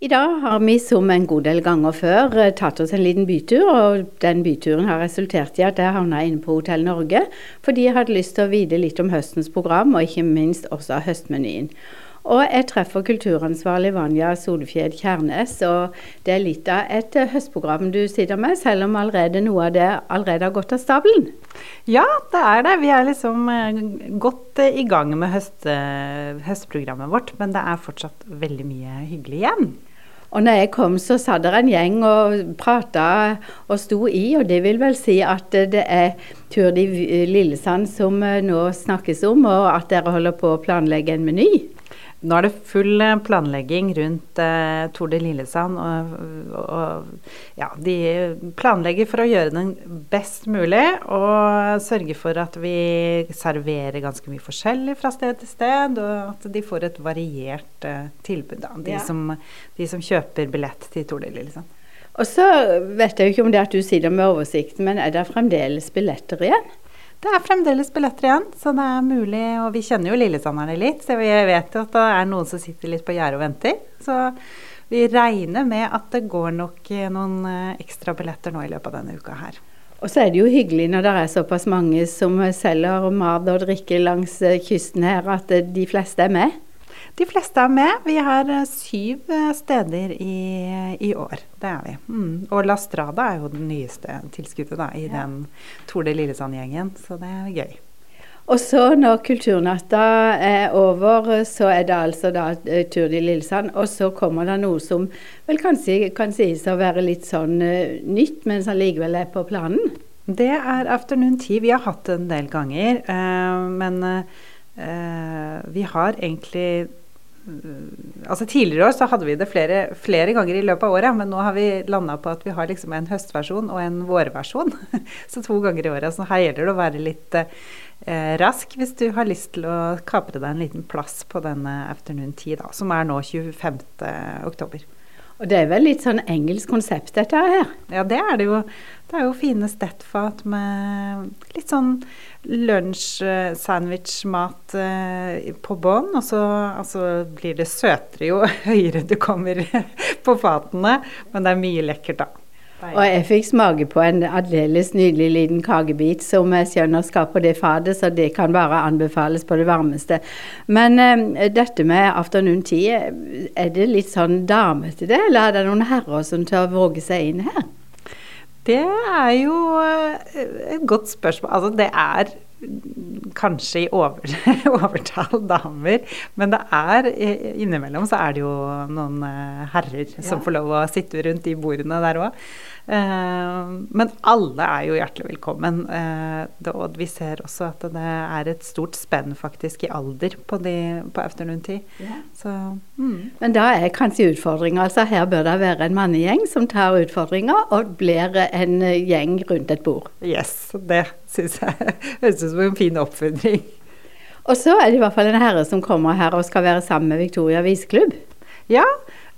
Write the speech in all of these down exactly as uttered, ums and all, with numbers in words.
I dag har vi som en god del ganger før eh, tatt oss en liten bytur, og den byturen har resultert i at jeg havnet inne på Hotell Norge, fordi jeg hadde lyst til å vite litt om høstens program, og ikke minst også høstmenyen. Og jeg treffer kulturansvarlig Vanja Solfjed Kjærnes, og det er litt av et eh, høstprogram du sitter med, selv om allerede noe av det allerede har gått av stabelen. Ja, det er det. Vi er liksom eh, godt eh, i gang med høst, eh, høstprogrammet vårt, men det er fortsatt veldig mye hyggelig igjen. Og når jeg kom, så satt der en gjeng og pratet og sto i, og det vil vel si at det er Tour de Lillesand som nå snakkes om, og at dere holder på å planlegge en meny. Nå er det full planlegging rundt eh, Tour de Lillesand, og, og ja, de planlegger for å gjøre den best mulig, og sørge for at vi serverer ganske mye forskjellig fra sted til sted, og at de får et variert eh, tilbud, da, de, ja. som, de som kjøper billett til Tour de Lillesand. Og så vet jeg jo ikke om det at du sitter med oversikt, men er det fremdeles billetter igjen? Det er fremdeles billetter igjen, så det er mulig, og vi kjenner jo lillesanderne litt, så vi vet jo at det er noen som sitter litt på gjerdet og venter. Så vi regner med at det går nok noen ekstra billetter nå i løpet av denne uka her. Og så er det jo hyggelig når det er såpass mange som selger mat og drikke langs kysten her, at de fleste er med. De fleste er med. Vi har syv steder i, i år, det er vi. Mm. Og La Strada er jo den nyeste tilskuddet da, i ja. den Tour de Lillesand-gjengen, så det er gøy. Og så når kulturnatta er over, så er det altså da Tour de Lillesand, og så kommer det noe som vel kanskje kan sies å være litt sånn uh, nytt, men som likevel er på planen. Det er Afternoon Tea. Vi har hatt det en del ganger, uh, men uh, vi har egentlig Altså tidligere år så hadde vi det flere, flere ganger i løpet av året, men nå har vi landet på at vi har liksom en høstversjon og en vårversjon, så to ganger i året. Så her gjelder det å være litt eh, rask hvis du har lyst til å kapre deg en liten plass på denne Afternoon Tea da, som er nå tjuefemte oktober. Og det er vel litt sånn engelsk konsept dette her? Ja, det er det jo. Det er jo fine stettfat med litt sånn lunsj-sandwich-mat eh, på bånd, og så altså, blir det søtere jo høyere du kommer på fatene, men det er mye lekkert da. Og jeg fikk smake på en aldeles nydelig liten kakebit som jeg skjønner skal på det fadet, så det kan bare anbefales på det varmeste. Men eh, dette med Afternoon Tea, er det litt sånn dame til det, eller er det noen herrer som tør våge seg inn her? Det er jo et godt spørsmål. Altså, det er kanskje i over, overtall damer, men det er, innimellom så er det jo noen herrer ja. som får lov å sitte rundt de bordene der også. Uh, men alle er jo hjertelig velkommen, uh, det, og vi ser også at det er et stort spenn faktisk i alder på, de, på Afternoon Tea. Ja. Så, mm. Men da er kanskje utfordringen, altså her bør det være en mannegjeng som tar utfordringer og blir en gjeng rundt et bord. Yes, det synes jeg høres ut som en fin oppfordring. Og så er det i hvert fall en herre som kommer her og skal være sammen med Victoria Viseklubb. Ja,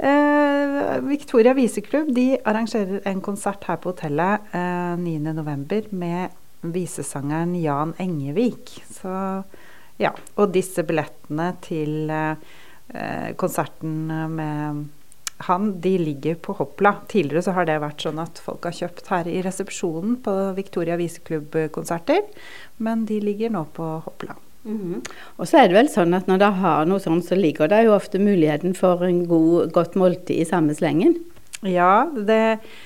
eh, Victoria Viseklubb, de arrangerer en konsert her på hotellet eh, niende november med visesangeren Jan Engevik. Så, ja, og disse billettene til eh, konserten med han, de ligger på Hoppla. Tidligere så har det vært sånn at folk har kjøpt her i resepsjonen på Victoria Viseklubb-konserter, men de ligger nå på Hoppla. Mm-hmm. Og så er det vel sånn at når det har noe sånt, så ligger det jo ofte muligheten for en god, godt måltid i samme slengen. Ja, det,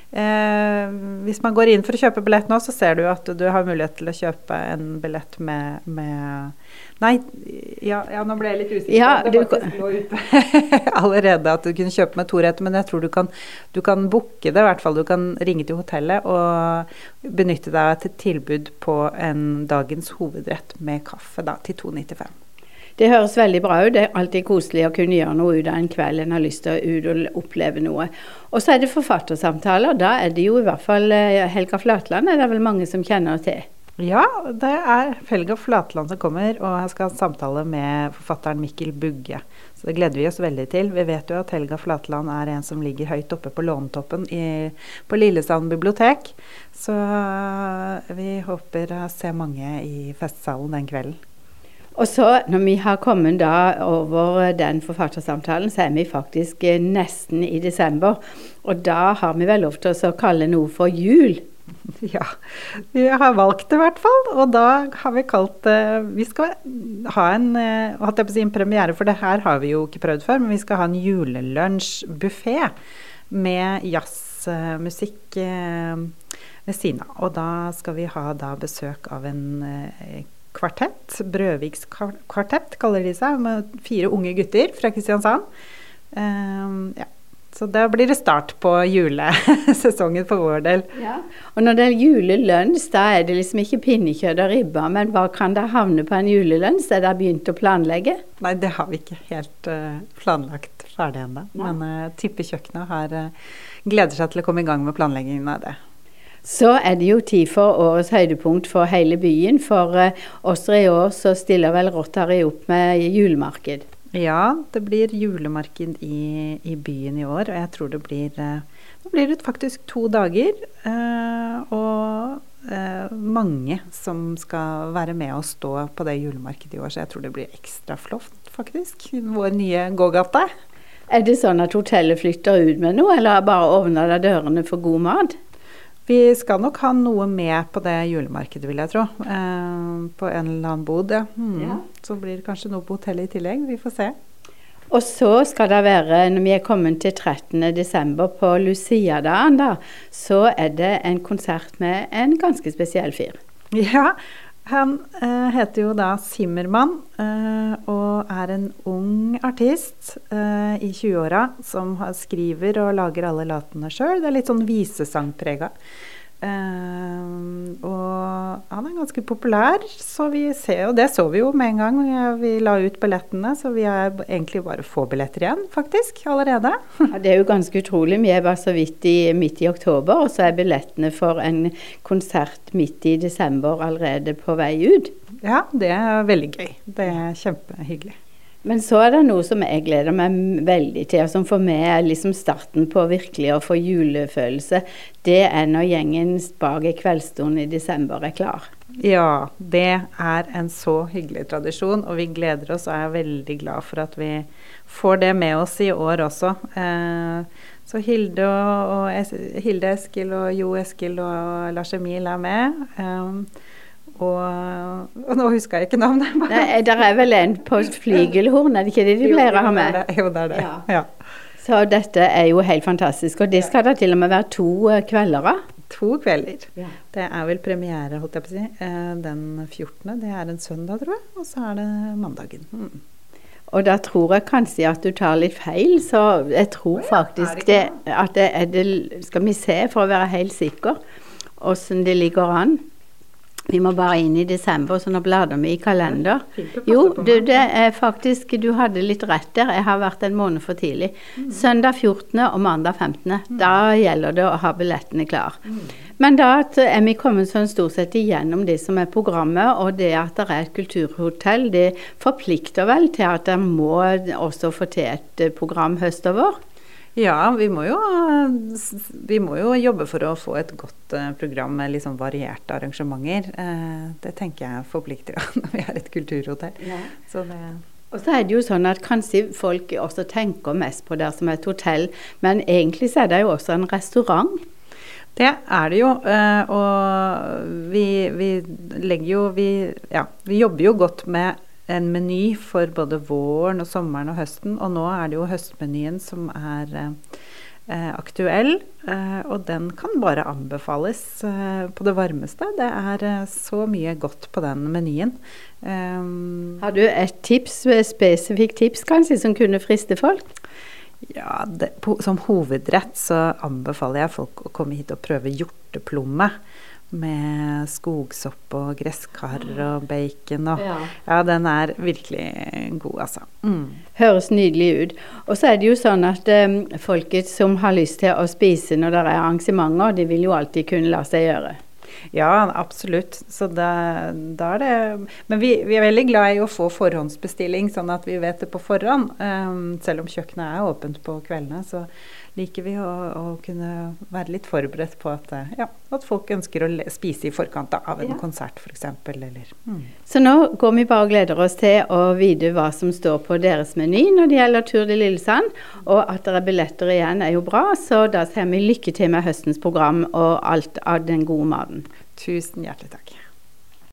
eh, hvis man går inn for å kjøpe billett nå, så ser du at du har mulighet til å kjøpe en billett med, med nei, ja, ja, nå ble jeg litt usikker. Ja, det faktisk lå ute allerede at du kunne kjøpe med to retter, men jeg tror du kan, du kan booke det, i hvert fall du kan ringe til hotellet og benytte deg til tilbud på en dagens hovedrett med kaffe da, til to nittifem. Det høres veldig bra ut. Det er alltid koselig å kunne gjøre noe ut av en kveld en har lyst til å ut og oppleve noe. Og så er det forfattersamtaler. Da er det jo i hvert fall Helga Flatland, er det vel mange som kjenner til. Ja, det er Helga Flatland som kommer, og jeg skal ha en samtale med forfatteren Mikkel Bugge. Så det gleder vi oss veldig til. Vi vet jo at Helga Flatland er en som ligger høyt oppe på lånetoppen i, på Lillesand bibliotek. Så vi håper å se mange i festsalen den kvelden. Og så, når vi har kommet da over den forfattersamtalen, så er vi faktisk nesten i desember. Og da har vi vel lov til å kalle noe for jul. Ja, vi har valgt det i hvert fall, og da har vi kalt det, vi skal ha en, hatt jeg på å si en premiere, for det her har vi jo ikke prøvd før, men vi skal ha en julelunsj-buffé med jazzmusikk ved siden av. Og da skal vi ha da besøk av en kvartett, Brøviks kvartett kaller de seg, med fire unge gutter fra Kristiansand. Um, ja. Så da blir det start på julesesongen for vår del. Ja. Og når det er julelunsj, da er det liksom ikke pinnekjøtt og ribba, men hva kan da havne på en julelunsj? Er det begynt å planlegge? Nei, det har vi ikke helt uh, planlagt ferdig ennå. Men uh, tippekjøkkenet har uh, gleder seg til å komme i gang med planleggingen av det. Så er det jo tid for årets høydepunkt for hele byen, for uh, også i år så stiller vel Rotary opp med julemarked. Ja, det blir julemarked i, i byen i år, og jeg tror det blir, uh, det blir det faktisk to dager, uh, og uh, mange som skal være med og stå på det julemarkedet i år, så jeg tror det blir ekstra flott faktisk, vår nye gågate. Er det sånn at hotellet flytter ut med noe, eller bare åpner der dørene for god mat? Vi skal nok ha noe med på det julemarkedet, vil jeg tro. Eh, på en eller annen bod, ja. Mm. ja. Så blir det kanskje noe på hotellet i tillegg. Vi får se. Og så skal det være, når vi er kommet til trettende desember på Lucia-dagen, da, så er det en konsert med en ganske spesiell fyr. Ja, han eh, heter jo da Zimmermann, eh, og er en ung artist eh, i tjueåra som skriver og lager alle låtene selv. Det er litt sånn visesangpreget. Eh, og han er ganske populær, så vi ser jo, det så vi jo med en gang. Vi la ut billettene, så vi er egentlig bare få billetter igjen, faktisk, allerede. Ja, det er jo ganske utrolig. Vi er bare så vidt i, midt i oktober, og så er billettene for en konsert midt i desember allerede på vei ut. Ja, det er veldig gøy. Det er kjempehyggelig. Men så er det noe som jeg gleder meg veldig til, og som for meg er liksom starten på virkelig å få julefølelse. Det er når gjengen bak i kveldsstolen i desember er klar. Ja, det er en så hyggelig tradisjon, og vi gleder oss og er veldig glad for at vi får det med oss i år også. Eh, så Hilde, og, og es, Hilde Eskil og Jo Eskil og Lars Emil er med. Eh, Og, og nå husker jeg ikke navnet. Nei, der er vel en på flygelhorn, er det ikke det de pleier å ha med? Jo, det er det. Ja. Ja. Så dette er jo helt fantastisk, og det skal da til og med være to kvelder av? To kvelder. Ja. Det er vel premiere, holdt jeg på å si, den fjortende, det er en søndag, tror jeg, og så er det mandagen. Mm. Og da tror jeg kanskje at du tar litt feil, så jeg tror faktisk det, at det er det, skal vi se for å være helt sikker, hvordan det ligger an. Vi må bare inn i desember, så nå bladrer vi i kalender. Jo, du, det er faktisk, du hadde litt rett der. Jeg har vært en måned for tidlig. Mm. Søndag fjortende og mandag femtende. Mm. Da gjelder det å ha billettene klar. Mm. Men da er vi kommet sånn stort sett igjennom det som er programmet, og det at det er et kulturhotell, det forplikter vel til at det må også få til et program høstover. Ja, vi må, jo, vi må jo jobbe for å få et godt program med liksom varierte arrangementer. Det tenker jeg forplikter når vi har et kulturhotell. Ja. Så det... Og så er det jo sånn at kanskje folk også tenker mest på det som et hotell, men egentlig så er det jo også en restaurant. Det er det jo, og vi, vi legger jo, vi, ja, vi jobber jo godt med en meny for både våren og sommeren og høsten, og nå er det jo høstmenyen som er eh, aktuell, eh, og den kan bare anbefales eh, på det varmeste. Det er eh, så mye godt på den menyen. Um, Har du et tips, spesifikt tips kanskje, som kunne friste folk? Ja, det, på, som hovedrett så anbefaler jeg folk å komme hit og prøve hjorteplomme. Med skogsopp og gresskar og bacon og, ja. ja, den er virkelig god, altså. Mm. Høres nydelig ut. Og så er det jo sånn at um, folket som har lyst til å spise når det er arrangementer, de vil jo alltid kunne la seg gjøre. Ja, absolutt. Så da, da er det Men vi, vi er veldig glad i å få forhåndsbestilling, sånn at vi vet det på forhånd. Um, selv om kjøkkenet er åpent på kveldene, så liker vi å, å kunne være litt forberedt på at, ja, at folk ønsker å spise i forkant av en ja. konsert, for eksempel. Eller, mm. Så nå går vi bare og gleder oss til å vite hva som står på deres meny når det gjelder Tour de Lillesand, og at det er billetter igjen er jo bra, så da sier vi lykke til med høstens program og alt av den gode maten. Tusen hjertelig takk.